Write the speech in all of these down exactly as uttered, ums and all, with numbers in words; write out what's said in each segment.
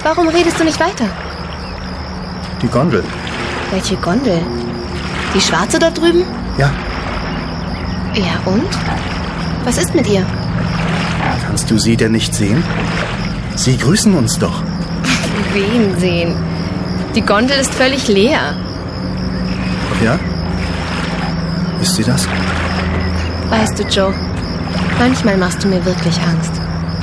Warum redest du nicht weiter? Die Gondel. Welche Gondel? Die schwarze dort drüben? Ja. Ja, und? Was ist mit ihr? Kannst du sie denn nicht sehen? Sie grüßen uns doch. Wen sehen? Die Gondel ist völlig leer. Ja? Ist sie das? Weißt du, Joe, manchmal machst du mir wirklich Angst.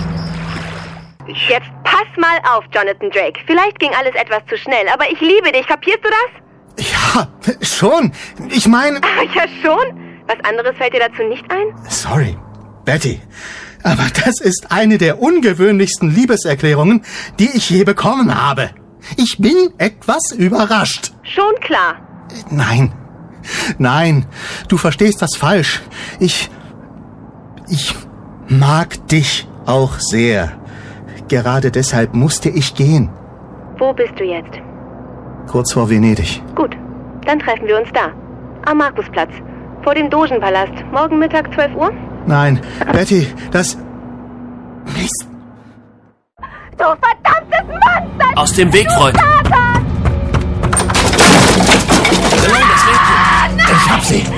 Jetzt pass mal auf, Jonathan Drake. Vielleicht ging alles etwas zu schnell, aber ich liebe dich. Kapierst du das? Ja, schon. Ich meine... Ach, ja, schon? Was anderes fällt dir dazu nicht ein? Sorry, Betty. Aber das ist eine der ungewöhnlichsten Liebeserklärungen, die ich je bekommen habe. Ich bin etwas überrascht. Schon klar. Nein, nein, du verstehst das falsch. Ich, ich mag dich auch sehr. Gerade deshalb musste ich gehen. Wo bist du jetzt? Kurz vor Venedig. Gut, dann treffen wir uns da. Am Markusplatz. Vor dem Dogenpalast. Morgen Mittag zwölf Uhr? Nein, Betty, das... Mist. Du verdammtes Monster! Aus dem Weg, Freund! Vater! Das Mädchen! Ich hab sie.